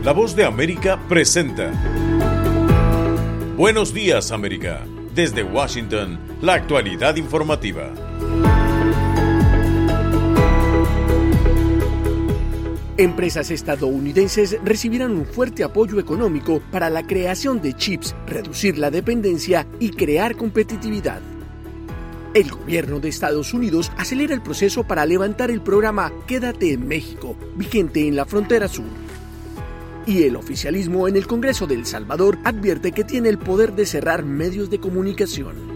La Voz de América presenta Buenos Días, América. Desde Washington, la actualidad informativa. Empresas estadounidenses recibirán un fuerte apoyo económico para la creación de chips, reducir la dependencia y crear competitividad. El gobierno de Estados Unidos acelera el proceso para levantar el programa Quédate en México, vigente en la frontera sur. Y el oficialismo en el Congreso de El Salvador advierte que tiene el poder de cerrar medios de comunicación.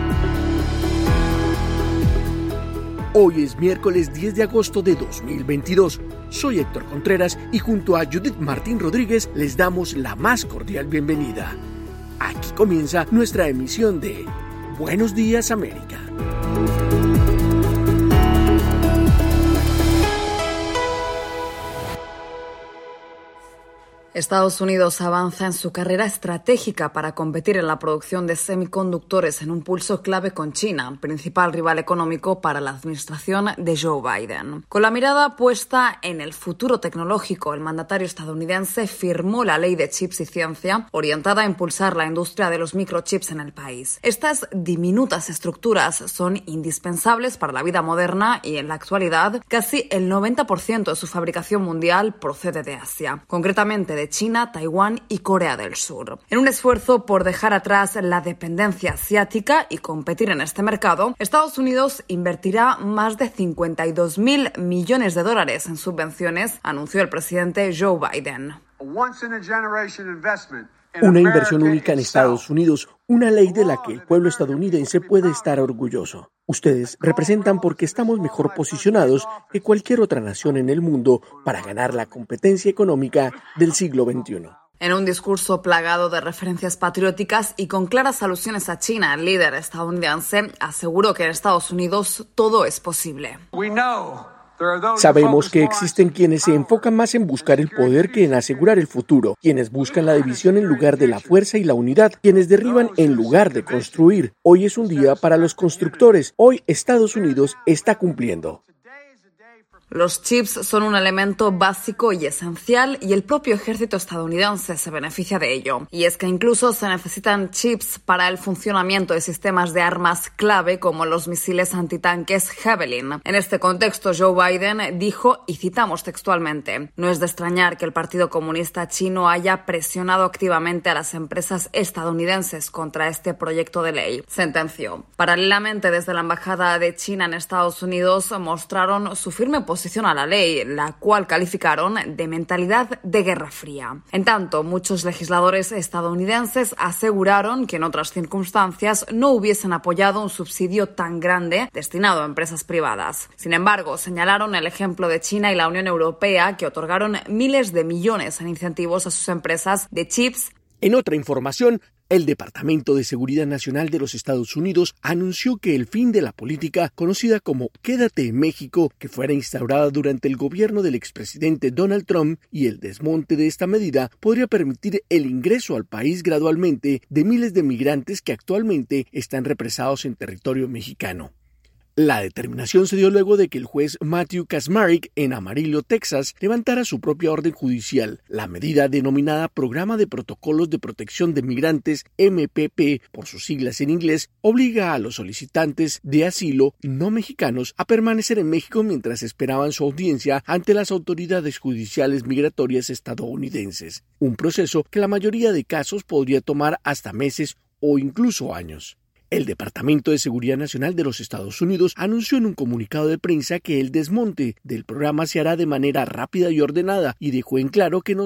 Hoy es miércoles 10 de agosto de 2022. Soy Héctor Contreras y junto a Judith Martín Rodríguez les damos la más cordial bienvenida. Aquí comienza nuestra emisión de Buenos Días, América. Estados Unidos avanza en su carrera estratégica para competir en la producción de semiconductores en un pulso clave con China, principal rival económico para la administración de Joe Biden. Con la mirada puesta en el futuro tecnológico, el mandatario estadounidense firmó la Ley de Chips y Ciencia, orientada a impulsar la industria de los microchips en el país. Estas diminutas estructuras son indispensables para la vida moderna y, en la actualidad, casi el 90% de su fabricación mundial procede de Asia, concretamente de China, Taiwán y Corea del Sur. En un esfuerzo por dejar atrás la dependencia asiática y competir en este mercado, Estados Unidos invertirá más de $52.000 millones en subvenciones, anunció el presidente Joe Biden. Una inversión única en Estados Unidos, una ley de la que el pueblo estadounidense puede estar orgulloso. Ustedes representan porque estamos mejor posicionados que cualquier otra nación en el mundo para ganar la competencia económica del siglo XXI. En un discurso plagado de referencias patrióticas y con claras alusiones a China, el líder estadounidense aseguró que en Estados Unidos todo es posible. Sabemos que existen quienes se enfocan más en buscar el poder que en asegurar el futuro, quienes buscan la división en lugar de la fuerza y la unidad, quienes derriban en lugar de construir. Hoy es un día para los constructores. Hoy Estados Unidos está cumpliendo. Los chips son un elemento básico y esencial y el propio ejército estadounidense se beneficia de ello. Y es que incluso se necesitan chips para el funcionamiento de sistemas de armas clave como los misiles antitanques Javelin. En este contexto, Joe Biden dijo, y citamos textualmente, "No es de extrañar que el Partido Comunista Chino haya presionado activamente a las empresas estadounidenses contra este proyecto de ley", sentenció. Paralelamente, desde la Embajada de China en Estados Unidos mostraron su firme posición a la ley, la cual calificaron de mentalidad de Guerra Fría. En tanto, muchos legisladores estadounidenses aseguraron que en otras circunstancias no hubiesen apoyado un subsidio tan grande destinado a empresas privadas. Sin embargo, señalaron el ejemplo de China y la Unión Europea, que otorgaron miles de millones en incentivos a sus empresas de chips. En otra información, el Departamento de Seguridad Nacional de los Estados Unidos anunció que el fin de la política conocida como Quédate en México, que fuera instaurada durante el gobierno del expresidente Donald Trump, y el desmonte de esta medida podría permitir el ingreso al país gradualmente de miles de migrantes que actualmente están represados en territorio mexicano. La determinación se dio luego de que el juez Matthew Kacsmaryk en Amarillo, Texas, levantara su propia orden judicial. La medida, denominada Programa de Protocolos de Protección de Migrantes, MPP, por sus siglas en inglés, obliga a los solicitantes de asilo no mexicanos a permanecer en México mientras esperaban su audiencia ante las autoridades judiciales migratorias estadounidenses. Un proceso que en la mayoría de casos podría tomar hasta meses o incluso años. El Departamento de Seguridad Nacional de los Estados Unidos anunció en un comunicado de prensa que el desmonte del programa se hará de manera rápida y ordenada y dejó en claro que no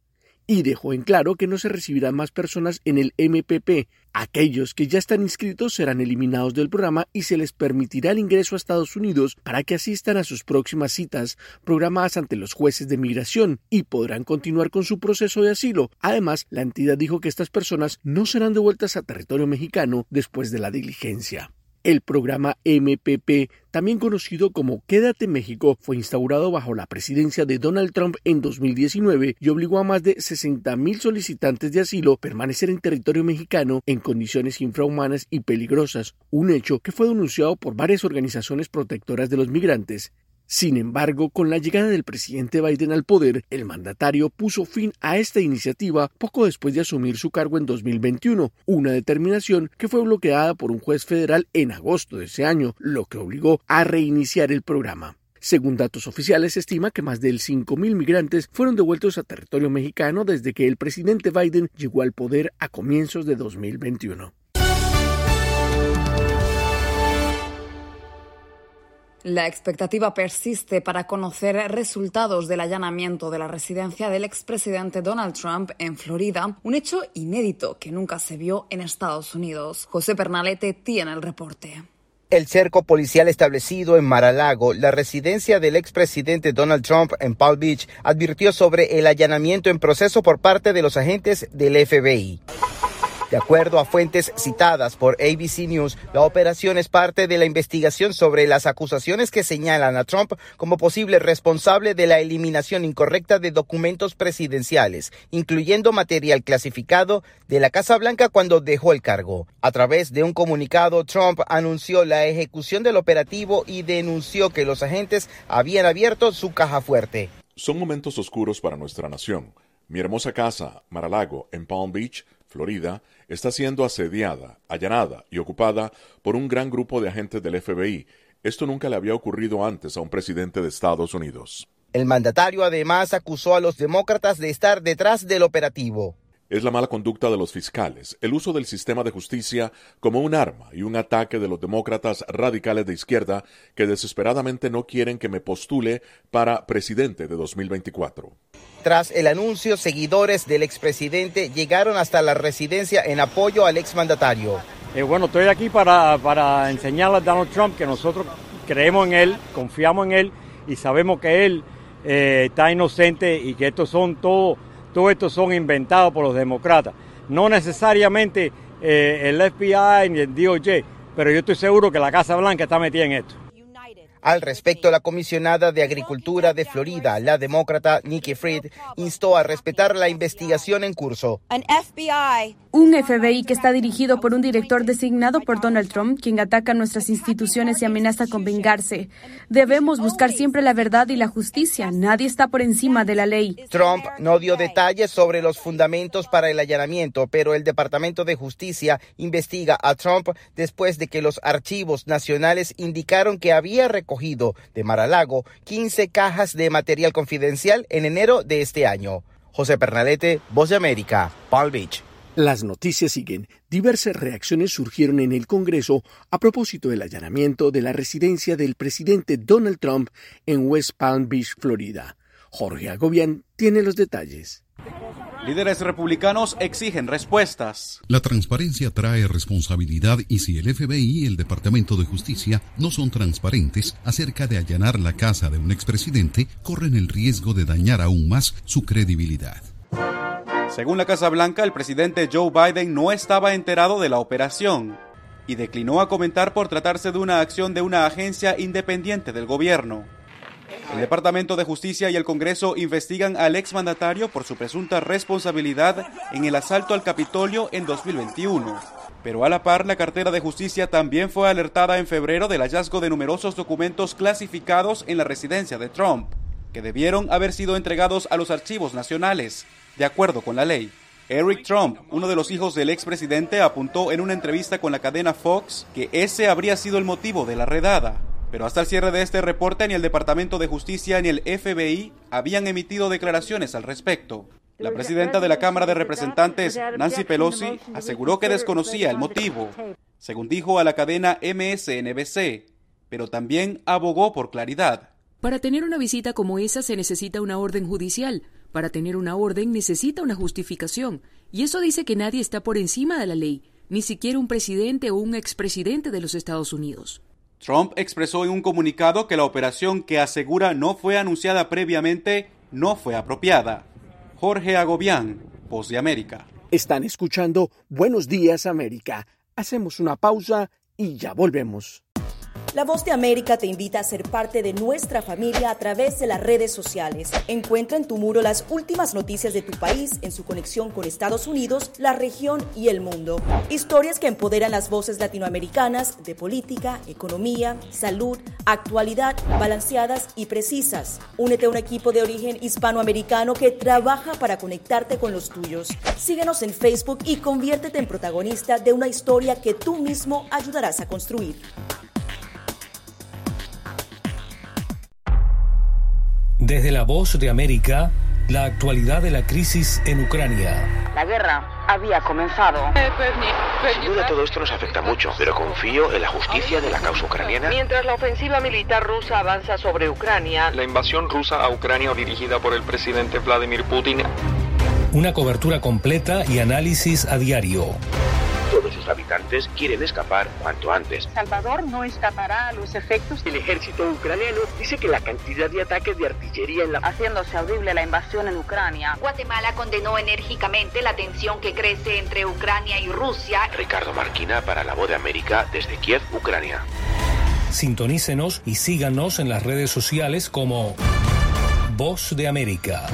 se recibirán más personas en el MPP. Aquellos que ya están inscritos serán eliminados del programa y se les permitirá el ingreso a Estados Unidos para que asistan a sus próximas citas programadas ante los jueces de migración y podrán continuar con su proceso de asilo. Además, la entidad dijo que estas personas no serán devueltas a territorio mexicano después de la diligencia. El programa MPP, también conocido como Quédate México, fue instaurado bajo la presidencia de Donald Trump en 2019 y obligó a más de 60,000 solicitantes de asilo a permanecer en territorio mexicano en condiciones infrahumanas y peligrosas, un hecho que fue denunciado por varias organizaciones protectoras de los migrantes. Sin embargo, con la llegada del presidente Biden al poder, el mandatario puso fin a esta iniciativa poco después de asumir su cargo en 2021, una determinación que fue bloqueada por un juez federal en agosto de ese año, lo que obligó a reiniciar el programa. Según datos oficiales, se estima que más de 5.000 migrantes fueron devueltos a territorio mexicano desde que el presidente Biden llegó al poder a comienzos de 2021. La expectativa persiste para conocer resultados del allanamiento de la residencia del expresidente Donald Trump en Florida, un hecho inédito que nunca se vio en Estados Unidos. José Pernalete tiene el reporte. El cerco policial establecido en Mar-a-Lago, la residencia del expresidente Donald Trump en Palm Beach, advirtió sobre el allanamiento en proceso por parte de los agentes del FBI. De acuerdo a fuentes citadas por ABC News, la operación es parte de la investigación sobre las acusaciones que señalan a Trump como posible responsable de la eliminación incorrecta de documentos presidenciales, incluyendo material clasificado de la Casa Blanca cuando dejó el cargo. A través de un comunicado, Trump anunció la ejecución del operativo y denunció que los agentes habían abierto su caja fuerte. Son momentos oscuros para nuestra nación. Mi hermosa casa, Mar-a-Lago, en Palm Beach, Florida, está siendo asediada, allanada y ocupada por un gran grupo de agentes del FBI. Esto nunca le había ocurrido antes a un presidente de Estados Unidos. El mandatario además acusó a los demócratas de estar detrás del operativo. Es la mala conducta de los fiscales, el uso del sistema de justicia como un arma y un ataque de los demócratas radicales de izquierda que desesperadamente no quieren que me postule para presidente de 2024. Tras el anuncio, seguidores del expresidente llegaron hasta la residencia en apoyo al exmandatario. Bueno, estoy aquí para enseñarle a Donald Trump que nosotros creemos en él, confiamos en él y sabemos que él está inocente y que todo estos son inventados por los demócratas. No necesariamente el FBI ni el DOJ, pero yo estoy seguro que la Casa Blanca está metida en esto. Al respecto, la comisionada de Agricultura de Florida, la demócrata Nikki Fried, instó a respetar la investigación en curso. Un FBI que está dirigido por un director designado por Donald Trump, quien ataca nuestras instituciones y amenaza con vengarse. Debemos buscar siempre la verdad y la justicia. Nadie está por encima de la ley. Trump no dio detalles sobre los fundamentos para el allanamiento, pero el Departamento de Justicia investiga a Trump después de que los archivos nacionales indicaron que había recogido de Mar-a-Lago 15 cajas de material confidencial en enero de este año. José Pernalete, Voz de América, Palm Beach. Las noticias siguen. Diversas reacciones surgieron en el Congreso a propósito del allanamiento de la residencia del presidente Donald Trump en West Palm Beach, Florida. Jorge Agobián tiene los detalles. Líderes republicanos exigen respuestas. La transparencia trae responsabilidad y si el FBI y el Departamento de Justicia no son transparentes acerca de allanar la casa de un expresidente, corren el riesgo de dañar aún más su credibilidad. Según la Casa Blanca, el presidente Joe Biden no estaba enterado de la operación y declinó a comentar por tratarse de una acción de una agencia independiente del gobierno. El Departamento de Justicia y el Congreso investigan al exmandatario por su presunta responsabilidad en el asalto al Capitolio en 2021. Pero a la par, la cartera de Justicia también fue alertada en febrero del hallazgo de numerosos documentos clasificados en la residencia de Trump, que debieron haber sido entregados a los archivos nacionales, de acuerdo con la ley. Eric Trump, uno de los hijos del expresidente, apuntó en una entrevista con la cadena Fox que ese habría sido el motivo de la redada. Pero hasta el cierre de este reporte, ni el Departamento de Justicia ni el FBI habían emitido declaraciones al respecto. La presidenta de la Cámara de Representantes, Nancy Pelosi, aseguró que desconocía el motivo, según dijo a la cadena MSNBC, pero también abogó por claridad. Para tener una visita como esa se necesita una orden judicial. Para tener una orden necesita una justificación. Y eso dice que nadie está por encima de la ley, ni siquiera un presidente o un expresidente de los Estados Unidos. Trump expresó en un comunicado que la operación, que asegura no fue anunciada previamente, no fue apropiada. Jorge Agobián, Voz de América. Están escuchando Buenos Días América. Hacemos una pausa y ya volvemos. La Voz de América te invita a ser parte de nuestra familia a través de las redes sociales. Encuentra en tu muro las últimas noticias de tu país en su conexión con Estados Unidos, la región y el mundo. Historias que empoderan las voces latinoamericanas de política, economía, salud, actualidad, balanceadas y precisas. Únete a un equipo de origen hispanoamericano que trabaja para conectarte con los tuyos. Síguenos en Facebook y conviértete en protagonista de una historia que tú mismo ayudarás a construir. Desde La Voz de América, la actualidad de la crisis en Ucrania. La guerra había comenzado. Sin duda todo esto nos afecta mucho, pero confío en la justicia de la causa ucraniana. Mientras la ofensiva militar rusa avanza sobre Ucrania, la invasión rusa a Ucrania dirigida por el presidente Vladimir Putin. Una cobertura completa y análisis a diario. Todos sus habitantes quieren escapar cuanto antes. Salvador no escapará a los efectos. El ejército ucraniano dice que la cantidad de ataques de artillería haciéndose audible la invasión en Ucrania. Guatemala condenó enérgicamente la tensión que crece entre Ucrania y Rusia. Ricardo Marquina para La Voz de América desde Kiev, Ucrania. Sintonícenos y síganos en las redes sociales como Voz de América.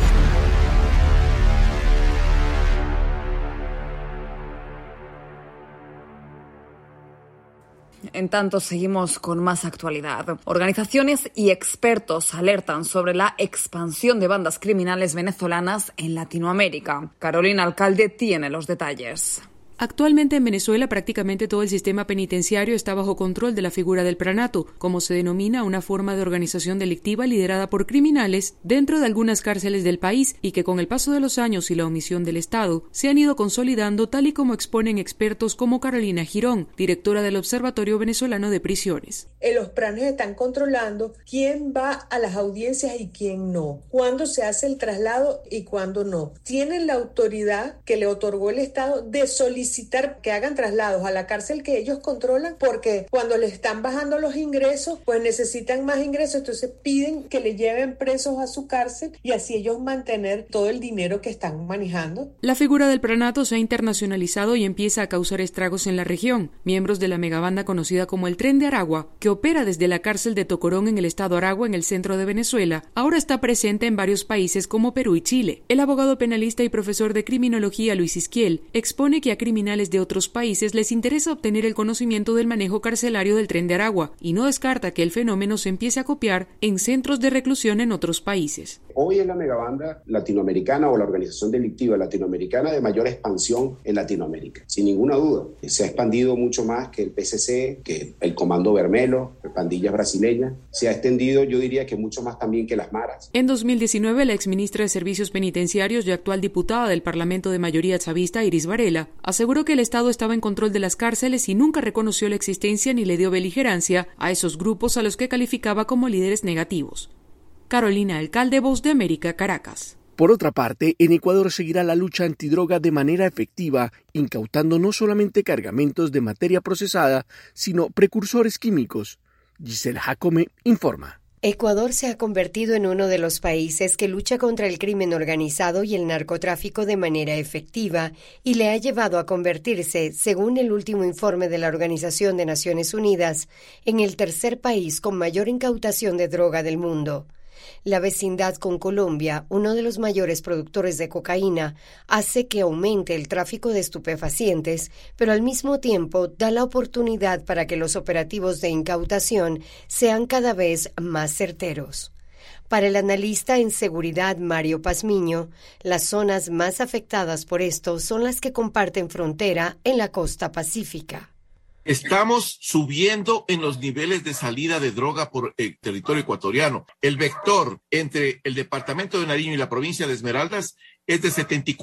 En tanto, seguimos con más actualidad. Organizaciones y expertos alertan sobre la expansión de bandas criminales venezolanas en Latinoamérica. Carolina Alcalde tiene los detalles. Actualmente en Venezuela prácticamente todo el sistema penitenciario está bajo control de la figura del pranato, como se denomina una forma de organización delictiva liderada por criminales dentro de algunas cárceles del país y que con el paso de los años y la omisión del Estado se han ido consolidando tal y como exponen expertos como Carolina Girón, directora del Observatorio Venezolano de Prisiones. Los pranes están controlando quién va a las audiencias y quién no, cuándo se hace el traslado y cuándo no. Tienen la autoridad que le otorgó el Estado de solicitar que hagan traslados a la cárcel que ellos controlan, porque cuando les están bajando los ingresos, pues necesitan más ingresos, entonces piden que le lleven presos a su cárcel y así ellos mantener todo el dinero que están manejando. La figura del pranato se ha internacionalizado y empieza a causar estragos en la región. Miembros de la megabanda conocida como el Tren de Aragua, que opera desde la cárcel de Tocorón en el estado Aragua en el centro de Venezuela, ahora está presente en varios países como Perú y Chile. El abogado penalista y profesor de criminología Luis Isquiel expone que a criminales de otros países les interesa obtener el conocimiento del manejo carcelario del Tren de Aragua y no descarta que el fenómeno se empiece a copiar en centros de reclusión en otros países. Hoy es la megabanda latinoamericana o la organización delictiva latinoamericana de mayor expansión en Latinoamérica, sin ninguna duda. Se ha expandido mucho más que el PCC, que el Comando Vermelo, pandillas brasileñas. Se ha extendido, yo diría que mucho más también que las maras. En 2019, la exministra de Servicios Penitenciarios y actual diputada del Parlamento de mayoría chavista, Iris Varela, aseguró que el Estado estaba en control de las cárceles y nunca reconoció la existencia ni le dio beligerancia a esos grupos a los que calificaba como líderes negativos. Carolina Alcalde, Voz de América, Caracas. Por otra parte, en Ecuador seguirá la lucha antidroga de manera efectiva, incautando no solamente cargamentos de materia procesada, sino precursores químicos. Giselle Jacome informa. Ecuador se ha convertido en uno de los países que lucha contra el crimen organizado y el narcotráfico de manera efectiva y le ha llevado a convertirse, según el último informe de la Organización de Naciones Unidas, en el tercer país con mayor incautación de droga del mundo. La vecindad con Colombia, uno de los mayores productores de cocaína, hace que aumente el tráfico de estupefacientes, pero al mismo tiempo da la oportunidad para que los operativos de incautación sean cada vez más certeros. Para el analista en seguridad Mario Pazmiño, las zonas más afectadas por esto son las que comparten frontera en la costa pacífica. Estamos subiendo en los niveles de salida de droga por el territorio ecuatoriano. El vector entre el departamento de Nariño y la provincia de Esmeraldas es de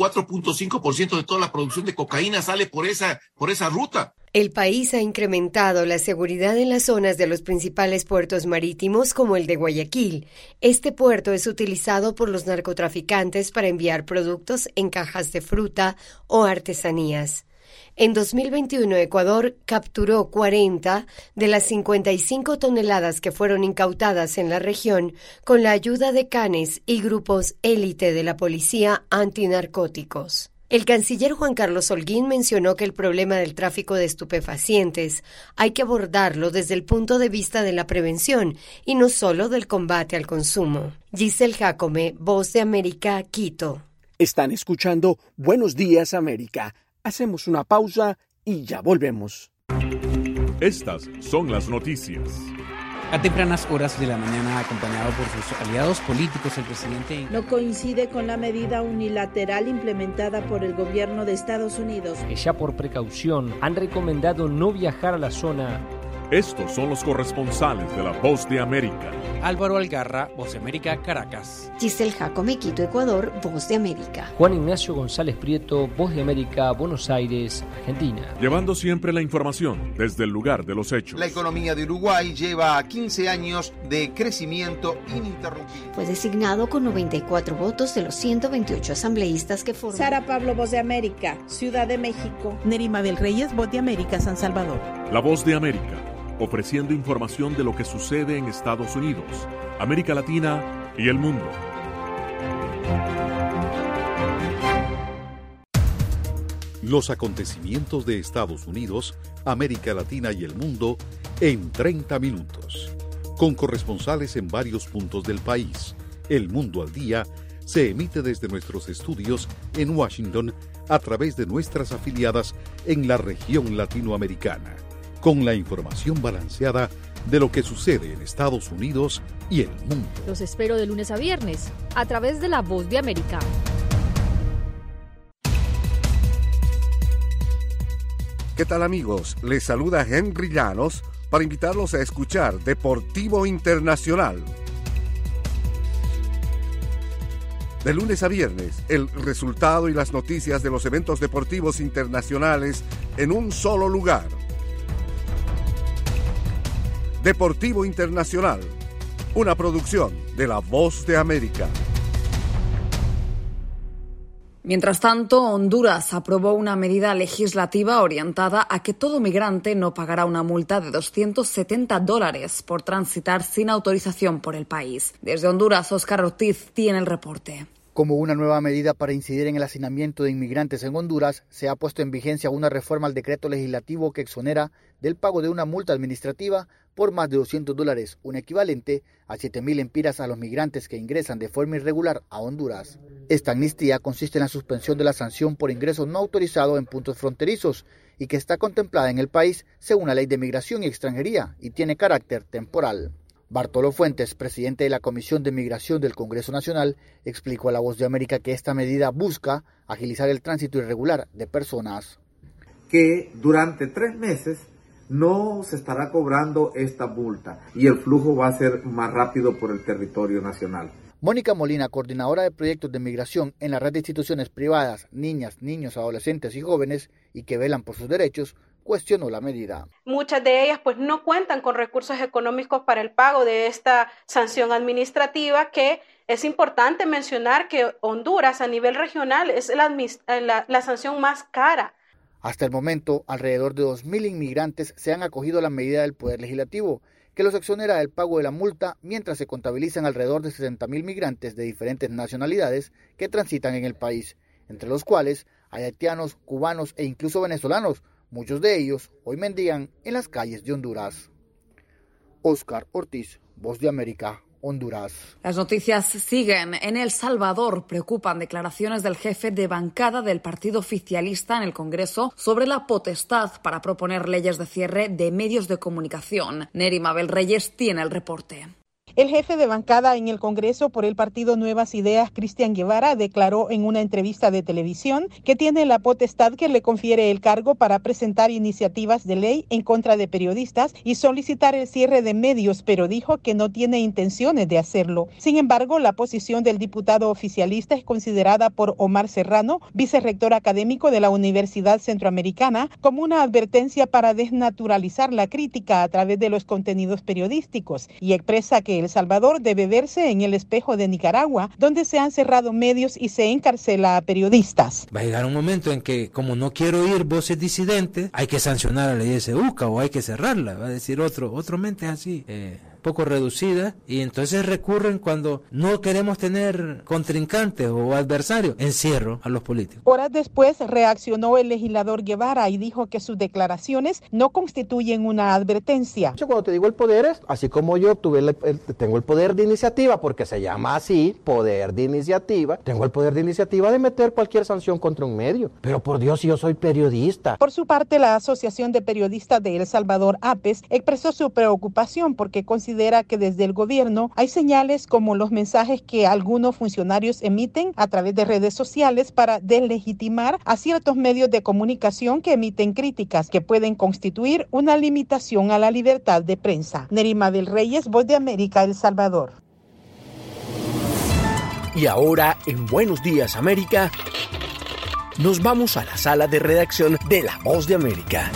74.5% de toda la producción de cocaína sale por esa ruta. El país ha incrementado la seguridad en las zonas de los principales puertos marítimos como el de Guayaquil. Este puerto es utilizado por los narcotraficantes para enviar productos en cajas de fruta o artesanías. En 2021, Ecuador capturó 40 de las 55 toneladas que fueron incautadas en la región con la ayuda de canes y grupos élite de la policía antinarcóticos. El canciller Juan Carlos Holguín mencionó que el problema del tráfico de estupefacientes hay que abordarlo desde el punto de vista de la prevención y no solo del combate al consumo. Giselle Jacome, Voz de América, Quito. Están escuchando Buenos Días, América. Hacemos una pausa y ya volvemos. Estas son las noticias. A tempranas horas de la mañana, acompañado por sus aliados políticos, el presidente no coincide con la medida unilateral implementada por el gobierno de Estados Unidos, que ya por precaución han recomendado no viajar a la zona. Estos son los corresponsales de La Voz de América. Álvaro Algarra, Voz de América, Caracas. Giselle Jacome, Quito, Ecuador, Voz de América. Juan Ignacio González Prieto, Voz de América, Buenos Aires, Argentina. Llevando siempre la información desde el lugar de los hechos. La economía de Uruguay lleva 15 años de crecimiento ininterrumpido. Fue designado con 94 votos de los 128 asambleístas que forman. Sara Pablo, Voz de América, Ciudad de México. Nerima Bel Reyes, Voz de América, San Salvador. La Voz de América, ofreciendo información de lo que sucede en Estados Unidos, América Latina y el mundo. Los acontecimientos de Estados Unidos, América Latina y el mundo en 30 minutos. Con corresponsales en varios puntos del país. El Mundo al Día se emite desde nuestros estudios en Washington a través de nuestras afiliadas en la región latinoamericana, con la información balanceada de lo que sucede en Estados Unidos y el mundo. Los espero de lunes a viernes, a través de La Voz de América. ¿Qué tal, amigos? Les saluda Henry Llanos para invitarlos a escuchar Deportivo Internacional. De lunes a viernes, el resultado y las noticias de los eventos deportivos internacionales en un solo lugar. Deportivo Internacional, una producción de La Voz de América. Mientras tanto, Honduras aprobó una medida legislativa orientada a que todo migrante no pagará una multa de $270 por transitar sin autorización por el país. Desde Honduras, Óscar Ortiz tiene el reporte. Como una nueva medida para incidir en el hacinamiento de inmigrantes en Honduras, se ha puesto en vigencia una reforma al decreto legislativo que exonera del pago de una multa administrativa por más de $200, un equivalente a 7.000 empiras a los migrantes que ingresan de forma irregular a Honduras. Esta amnistía consiste en la suspensión de la sanción por ingreso no autorizado en puntos fronterizos y que está contemplada en el país según la Ley de Migración y Extranjería y tiene carácter temporal. Bartolo Fuentes, presidente de la Comisión de Migración del Congreso Nacional, explicó a La Voz de América que esta medida busca agilizar el tránsito irregular de personas. Que durante 3 meses no se estará cobrando esta multa y el flujo va a ser más rápido por el territorio nacional. Mónica Molina, coordinadora de proyectos de migración en la red de instituciones privadas, niñas, niños, adolescentes y jóvenes y que velan por sus derechos, cuestionó la medida. Muchas de ellas pues no cuentan con recursos económicos para el pago de esta sanción administrativa, que es importante mencionar que Honduras a nivel regional es la sanción más cara. Hasta el momento, alrededor de 2.000 inmigrantes se han acogido a la medida del Poder Legislativo, que los exonera del pago de la multa mientras se contabilizan alrededor de 60.000 migrantes de diferentes nacionalidades que transitan en el país, entre los cuales hay haitianos, cubanos e incluso venezolanos. Muchos de ellos hoy mendigan en las calles de Honduras. Óscar Ortiz, Voz de América, Honduras. Las noticias siguen. En El Salvador preocupan declaraciones del jefe de bancada del partido oficialista en el Congreso sobre la potestad para proponer leyes de cierre de medios de comunicación. Nerima Bel Reyes tiene el reporte. El jefe de bancada en el Congreso por el partido Nuevas Ideas, Cristian Guevara, declaró en una entrevista de televisión que tiene la potestad que le confiere el cargo para presentar iniciativas de ley en contra de periodistas y solicitar el cierre de medios, pero dijo que no tiene intenciones de hacerlo. Sin embargo, la posición del diputado oficialista es considerada por Omar Serrano, vicerrector académico de la Universidad Centroamericana, como una advertencia para desnaturalizar la crítica a través de los contenidos periodísticos y expresa que El Salvador debe verse en el espejo de Nicaragua, donde se han cerrado medios y se encarcela a periodistas. Va a llegar un momento en que, como no quiero oír voces disidentes, hay que sancionar a la ley de SEUCA o hay que cerrarla. Va a decir otro mente así. poco reducida, y entonces recurren cuando no queremos tener contrincantes o adversarios, encierro a los políticos. Horas después reaccionó el legislador Guevara y dijo que sus declaraciones no constituyen una advertencia. Cuando te digo el poder es, así como yo tengo el poder de iniciativa, porque se llama así, poder de iniciativa, tengo el poder de iniciativa de meter cualquier sanción contra un medio. Pero por Dios, si yo soy periodista. Por su parte, la Asociación de Periodistas de El Salvador, APES, expresó su preocupación porque considera que desde el gobierno hay señales como los mensajes que algunos funcionarios emiten a través de redes sociales para deslegitimar a ciertos medios de comunicación que emiten críticas que pueden constituir una limitación a la libertad de prensa. Nerima del Reyes, Voz de América, El Salvador. Y ahora, en Buenos Días América, nos vamos a la sala de redacción de La Voz de América.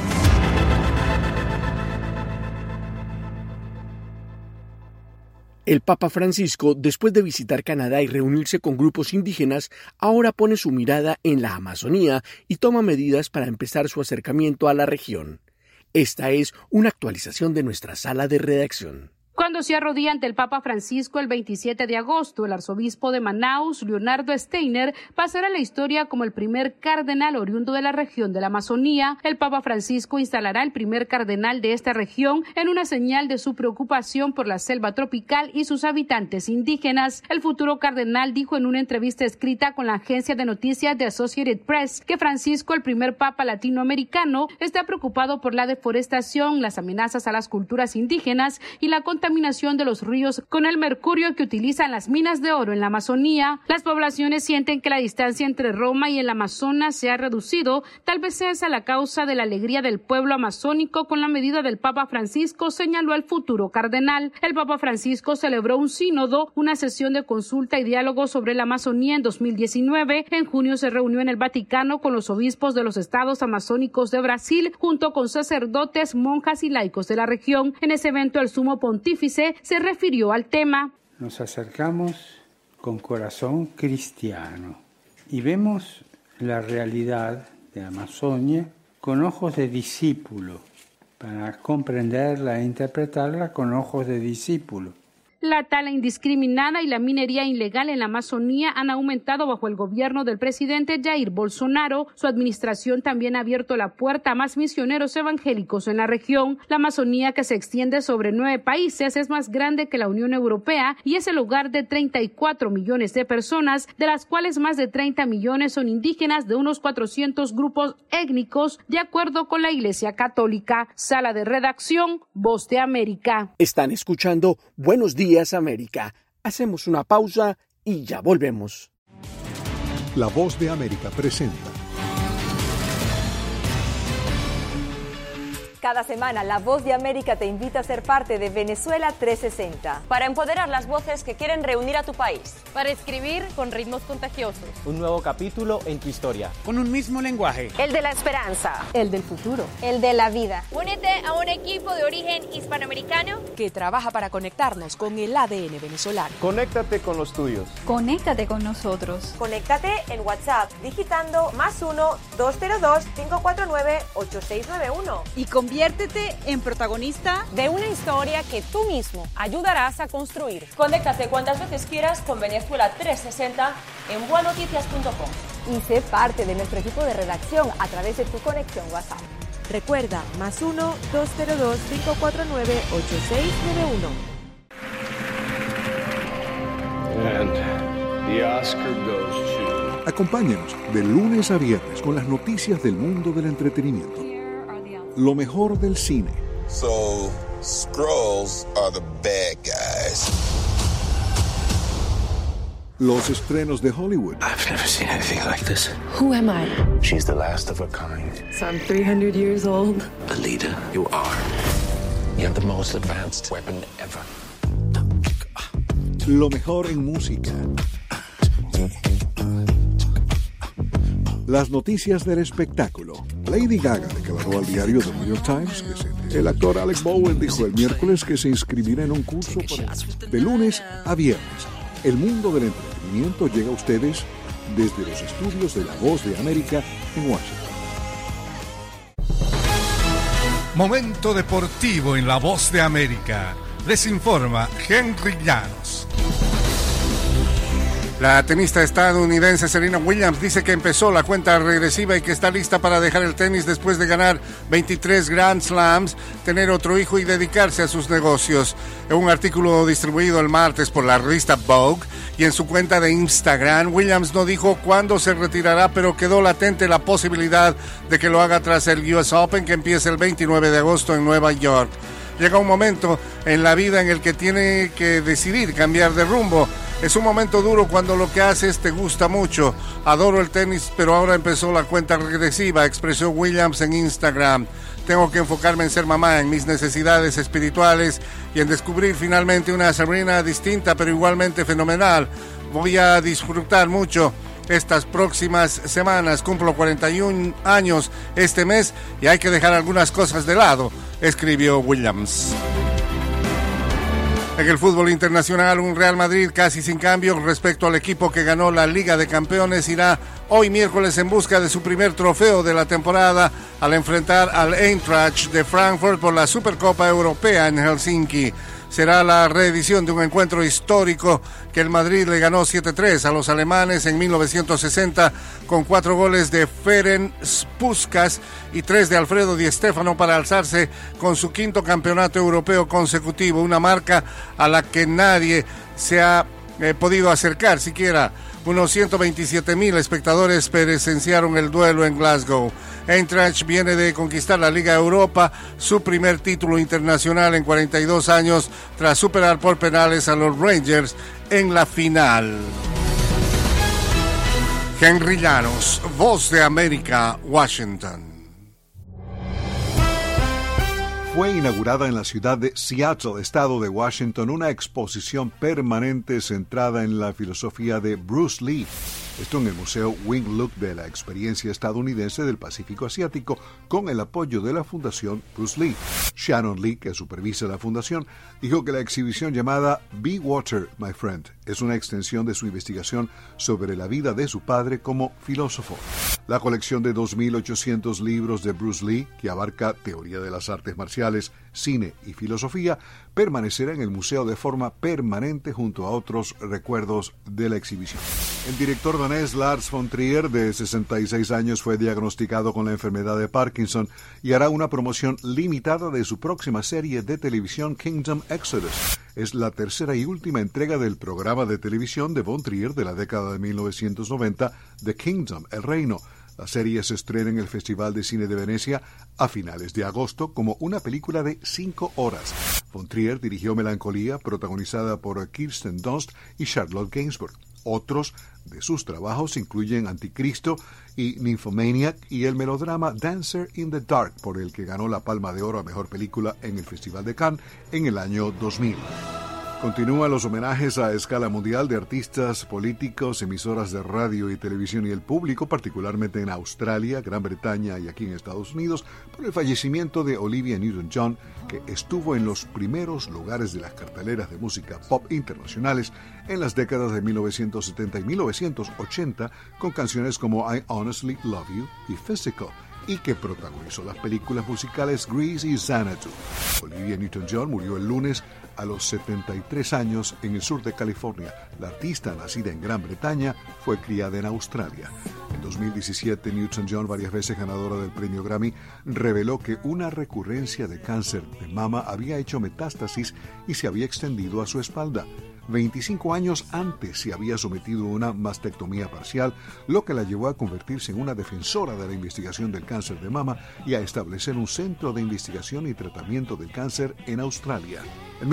El Papa Francisco, después de visitar Canadá y reunirse con grupos indígenas, ahora pone su mirada en la Amazonía y toma medidas para empezar su acercamiento a la región. Esta es una actualización de nuestra sala de redacción. Cuando se arrodilla ante el Papa Francisco el 27 de agosto, el arzobispo de Manaus, Leonardo Steiner, pasará a la historia como el primer cardenal oriundo de la región de la Amazonía. El Papa Francisco instalará el primer cardenal de esta región en una señal de su preocupación por la selva tropical y sus habitantes indígenas. El futuro cardenal dijo en una entrevista escrita con la agencia de noticias de Associated Press que Francisco, el primer papa latinoamericano, está preocupado por la deforestación, las amenazas a las culturas indígenas y la contaminación de los ríos con el mercurio que utilizan las minas de oro en la Amazonía. Las poblaciones sienten que la distancia entre Roma y el Amazonas se ha reducido. Tal vez sea esa la causa de la alegría del pueblo amazónico con la medida del Papa Francisco, señaló el futuro cardenal. El Papa Francisco celebró un sínodo, una sesión de consulta y diálogo sobre la Amazonía en 2019. En junio se reunió en el Vaticano con los obispos de los estados amazónicos de Brasil, junto con sacerdotes, monjas y laicos de la región. En ese evento, el sumo pontífice se refirió al tema. Nos acercamos con corazón cristiano y vemos la realidad de Amazonia con ojos de discípulo, para comprenderla e interpretarla con ojos de discípulo. La tala indiscriminada y la minería ilegal en la Amazonía han aumentado bajo el gobierno del presidente Jair Bolsonaro. Su administración también ha abierto la puerta a más misioneros evangélicos en la región. La Amazonía, que se extiende sobre 9 países, es más grande que la Unión Europea y es el hogar de 34 millones de personas, de las cuales más de 30 millones son indígenas de unos 400 grupos étnicos, de acuerdo con la Iglesia Católica. Sala de redacción, Voz de América. Están escuchando Buenos Días América. Hacemos una pausa y ya volvemos. La Voz de América presenta. Cada semana, La Voz de América te invita a ser parte de Venezuela 360. Para empoderar las voces que quieren reunir a tu país. Para escribir con ritmos contagiosos. Un nuevo capítulo en tu historia. Con un mismo lenguaje. El de la esperanza. El del futuro. El de la vida. Únete a un equipo de origen hispanoamericano que trabaja para conectarnos con el ADN venezolano. Conéctate con los tuyos. Conéctate con nosotros. Conéctate en WhatsApp digitando +1-202-549-8691. Y conviértete en protagonista de una historia que tú mismo ayudarás a construir. Conéctate cuantas veces quieras con Venezuela 360 en buenoticias.com. Y sé parte de nuestro equipo de redacción a través de tu conexión WhatsApp. Recuerda, +1-202-549-8691. And the Oscar goes to... Acompáñenos de lunes a viernes con las noticias del mundo del entretenimiento. Lo mejor del cine. So, Skrulls are the bad guys. Los estrenos de Hollywood. I've never seen anything like this. Who am I? She's the last of her kind. So I'm 300 years old. Alita, you are. You have the most advanced weapon ever. Lo mejor en música. Las noticias del espectáculo. Lady Gaga declaró al diario The New York Times que el actor Alec Baldwin dijo el miércoles que se inscribirá en un curso de lunes a viernes. El mundo del entretenimiento llega a ustedes desde los estudios de La Voz de América en Washington. Momento deportivo en La Voz de América. Les informa Henry Llanos. La tenista estadounidense Serena Williams dice que empezó la cuenta regresiva y que está lista para dejar el tenis después de ganar 23 Grand Slams, tener otro hijo y dedicarse a sus negocios. En un artículo distribuido el martes por la revista Vogue y en su cuenta de Instagram, Williams no dijo cuándo se retirará, pero quedó latente la posibilidad de que lo haga tras el US Open, que empieza el 29 de agosto en Nueva York. Llega un momento en la vida en el que tiene que decidir cambiar de rumbo. Es un momento duro cuando lo que haces te gusta mucho. Adoro el tenis, pero ahora empezó la cuenta regresiva, expresó Williams en Instagram. Tengo que enfocarme en ser mamá, en mis necesidades espirituales y en descubrir finalmente una Serena distinta, pero igualmente fenomenal. Voy a disfrutar mucho estas próximas semanas. Cumplo 41 años este mes y hay que dejar algunas cosas de lado, escribió Williams. En el fútbol internacional, un Real Madrid casi sin cambio respecto al equipo que ganó la Liga de Campeones irá hoy miércoles en busca de su primer trofeo de la temporada al enfrentar al Eintracht de Frankfurt por la Supercopa Europea en Helsinki. Será la reedición de un encuentro histórico que el Madrid le ganó 7-3 a los alemanes en 1960 con 4 goles de Ferenc Puskás y 3 de Alfredo Di Stéfano para alzarse con su 5º campeonato europeo consecutivo, una marca a la que nadie se ha podido acercar siquiera. Unos 127,000 espectadores presenciaron el duelo en Glasgow. Eintracht viene de conquistar la Liga Europa, su primer título internacional en 42 años, tras superar por penales a los Rangers en la final. Henry Llanos, Voz de América, Washington. Fue inaugurada en la ciudad de Seattle, estado de Washington, una exposición permanente centrada en la filosofía de Bruce Lee. Esto en el Museo Wing Look de la experiencia estadounidense del Pacífico Asiático, con el apoyo de la Fundación Bruce Lee. Shannon Lee, que supervisa la fundación, dijo que la exhibición llamada Be Water, My Friend, es una extensión de su investigación sobre la vida de su padre como filósofo. La colección de 2.800 libros de Bruce Lee, que abarca teoría de las artes marciales, cine y filosofía, permanecerá en el museo de forma permanente junto a otros recuerdos de la exhibición. El director danés Lars von Trier, de 66 años, fue diagnosticado con la enfermedad de Parkinson y hará una promoción limitada de su próxima serie de televisión Kingdom Exodus. Es la tercera y última entrega del programa de televisión de von Trier de la década de 1990, The Kingdom, El Reino. La serie se estrena en el Festival de Cine de Venecia a finales de agosto como una película de 5 horas. Von Trier dirigió Melancolía, protagonizada por Kirsten Dunst y Charlotte Gainsbourg. Otros de sus trabajos incluyen Anticristo y Nymphomaniac y el melodrama Dancer in the Dark, por el que ganó la Palma de Oro a Mejor Película en el Festival de Cannes en el año 2000. Continúan los homenajes a escala mundial de artistas, políticos, emisoras de radio y televisión y el público, particularmente en Australia, Gran Bretaña y aquí en Estados Unidos, por el fallecimiento de Olivia Newton-John, que estuvo en los primeros lugares de las carteleras de música pop internacionales en las décadas de 1970 y 1980 con canciones como I Honestly Love You y Physical, y que protagonizó las películas musicales Grease y Xanadu. Olivia Newton-John murió el lunes a los 73 años en el sur de California. La artista, nacida en Gran Bretaña, fue criada en Australia. En 2017, Newton-John, varias veces ganadora del premio Grammy, reveló que una recurrencia de cáncer de mama había hecho metástasis y se había extendido a su espalda. 25 años antes se había sometido a una mastectomía parcial, lo que la llevó a convertirse en una defensora de la investigación del cáncer de mama y a establecer un centro de investigación y tratamiento del cáncer en Australia. En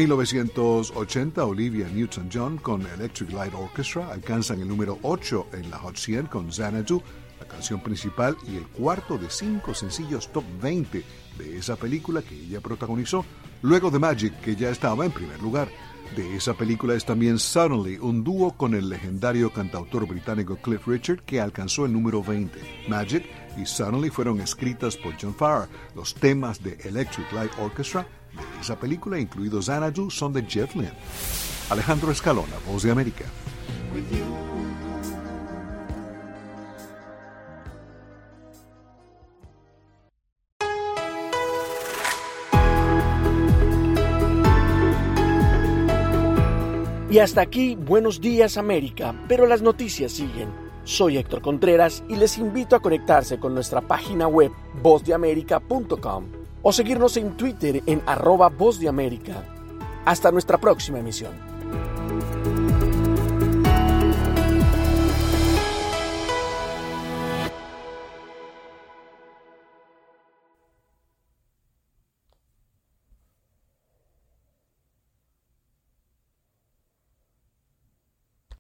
1980, Olivia Newton-John con Electric Light Orchestra alcanzan el número 8 en la Hot 100 con Xanadu, la canción principal y el cuarto de 5 sencillos top 20 de esa película que ella protagonizó, luego de Magic, que ya estaba en primer lugar. De esa película es también Suddenly, un dúo con el legendario cantautor británico Cliff Richard, que alcanzó el número 20. Magic y Suddenly fueron escritas por John Farrar. Los temas de Electric Light Orchestra de esa película, incluidos Xanadu, son de Jeff Lynne. Alejandro Escalona, Voz de América. Y hasta aquí, Buenos Días América, pero las noticias siguen. Soy Héctor Contreras y les invito a conectarse con nuestra página web vozdeamerica.com o seguirnos en Twitter en @vozdeamerica. Hasta nuestra próxima emisión.